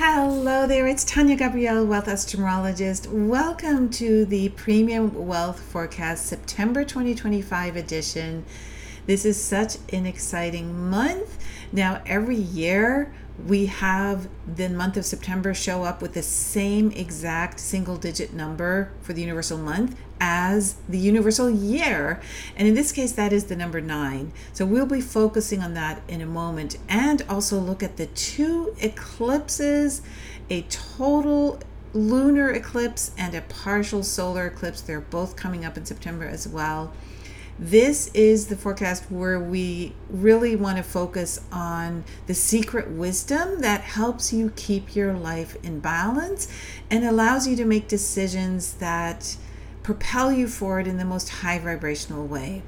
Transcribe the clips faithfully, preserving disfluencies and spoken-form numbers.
Hello there, it's Tanya Gabrielle, Wealth Astrologist. Welcome to the Premium Wealth Forecast September twenty twenty-five edition. This is such an exciting month. Now, every year we have the month of September show up with the same exact single digit number for the universal month as the universal year. And in this case, that is the number nine. So we'll be focusing on that in a moment, and also look at the two eclipses, a total lunar eclipse and a partial solar eclipse. They're both coming up in September as well. This is the forecast where we really want to focus on the secret wisdom that helps you keep your life in balance and allows you to make decisions that propel you forward in the most high vibrational way.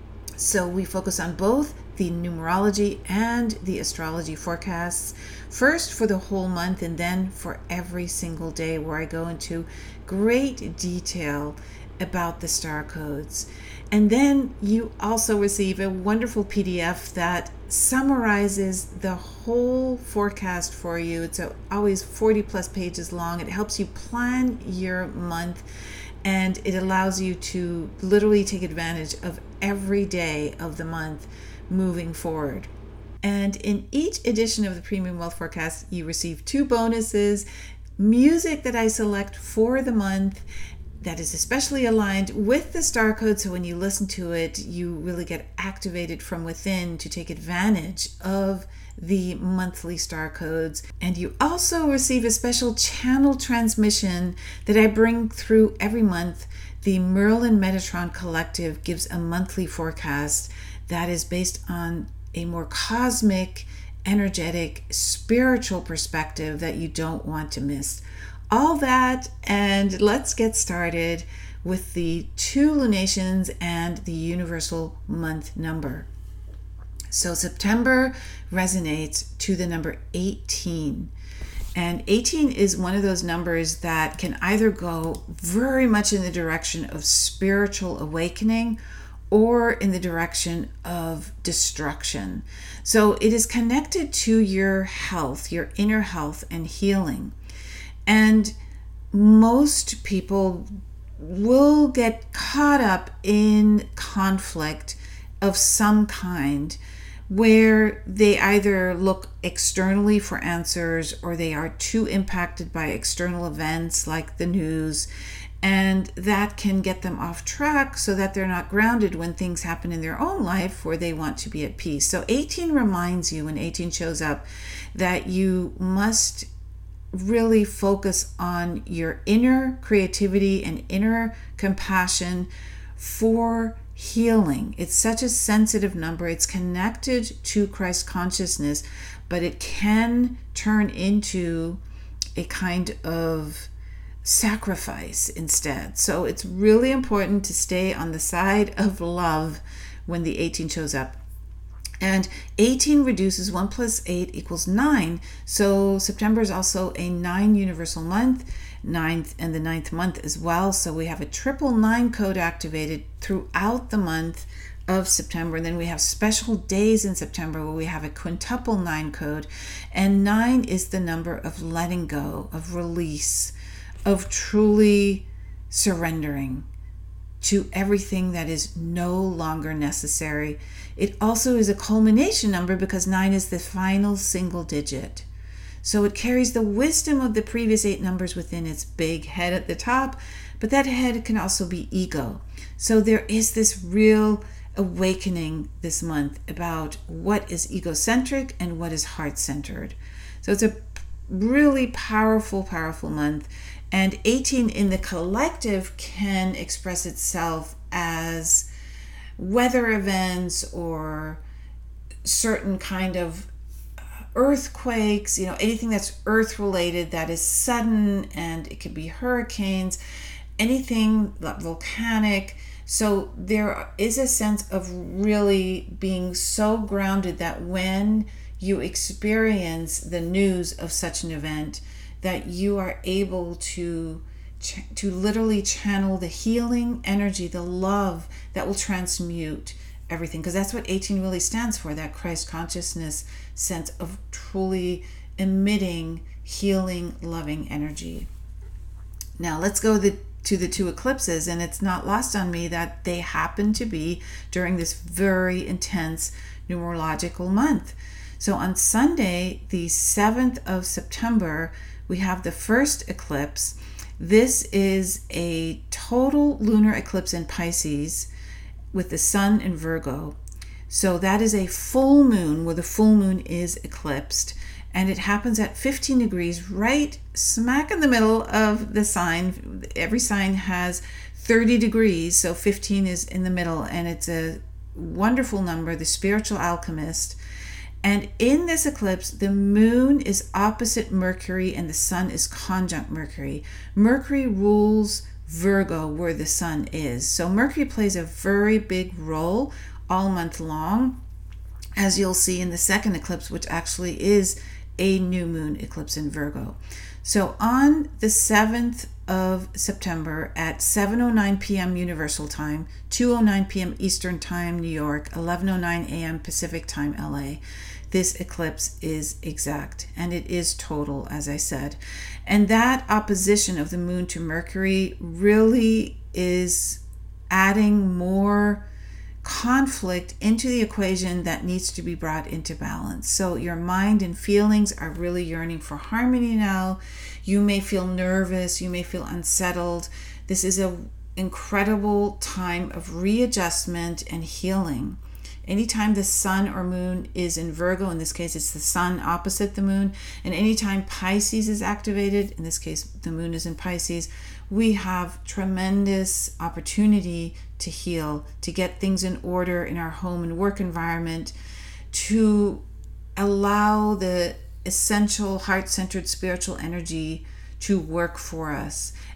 So we focus on both the numerology and the astrology forecasts, first for the whole month and then for every single day, where I go into great detail about the star codes. And then you also receive a wonderful P D F that summarizes the whole forecast for you. It's always forty plus pages long. It helps you plan your month, and it allows you to literally take advantage of every day of the month moving forward. And in each edition of the Premium Wealth Forecast, you receive two bonuses: music that I select for the month that is especially aligned with the star code, so when you listen to it, you really get activated from within to take advantage of the monthly star codes. And you also receive a special channel transmission that I bring through every month. The Merlin Metatron Collective gives a monthly forecast that is based on a more cosmic, energetic, spiritual perspective that you don't want to miss. All that, and let's get started with the two lunations and the universal month number. So September resonates to the number eighteen. And eighteen is one of those numbers that can either go very much in the direction of spiritual awakening or in the direction of destruction. So it is connected to your health, your inner health and healing. And most people will get caught up in conflict of some kind, where they either look externally for answers or they are too impacted by external events like the news, and that can get them off track so that they're not grounded when things happen in their own life where they want to be at peace. So eighteen reminds you, when eighteen shows up, that you must really focus on your inner creativity and inner compassion for healing. It's such a sensitive number. It's connected to Christ consciousness, but it can turn into a kind of sacrifice instead. So it's really important to stay on the side of love when the eighteen shows up. And eighteen reduces one plus eight equals nine. So September is also a nine universal month, ninth and the ninth month as well. So we have a triple nine code activated throughout the month of September. And then we have special days in September where we have a quintuple nine code. And nine is the number of letting go, of release, of truly surrendering to everything that is no longer necessary. It also is a culmination number because nine is the final single digit. So it carries the wisdom of the previous eight numbers within its big head at the top, but that head can also be ego. So there is this real awakening this month about what is egocentric and what is heart-centered. So it's a really powerful, powerful month. And eighteen in the collective can express itself as weather events or certain kind of earthquakes, you know, anything that's earth related that is sudden, and it could be hurricanes, anything volcanic. So there is a sense of really being so grounded that when you experience the news of such an event, that you are able to to literally channel the healing energy, the love that will transmute everything, because that's what eighteen really stands for, that Christ consciousness sense of truly emitting healing, loving energy. Now let's go the, to the two eclipses, and it's not lost on me that they happen to be during this very intense numerological month. So on Sunday, the seventh of September, we have the first eclipse. This is a total lunar eclipse in Pisces with the sun in Virgo. So that is a full moon where the full moon is eclipsed, and it happens at fifteen degrees, right smack in the middle of the sign. Every sign has thirty degrees, so fifteen is in the middle, and it's a wonderful number, the spiritual alchemist. And in this eclipse, the moon is opposite Mercury and the sun is conjunct Mercury. Mercury rules Virgo, where the sun is. So Mercury plays a very big role all month long, as you'll see in the second eclipse, which actually is a new moon eclipse in Virgo. So on the seventh of September at seven oh nine p.m. Universal Time, two oh nine p.m. Eastern Time, New York, eleven oh nine a.m. Pacific Time, L A, this eclipse is exact, and it is total, as I said. And that opposition of the moon to Mercury really is adding more conflict into the equation that needs to be brought into balance. So your mind and feelings are really yearning for harmony now. You may feel nervous, you may feel unsettled. This is an incredible time of readjustment and healing. Anytime the sun or moon is in Virgo, in this case it's the sun opposite the moon, and anytime Pisces is activated, in this case the moon is in Pisces, we have tremendous opportunity to heal, to get things in order in our home and work environment, to allow the essential heart-centered spiritual energy to work for us.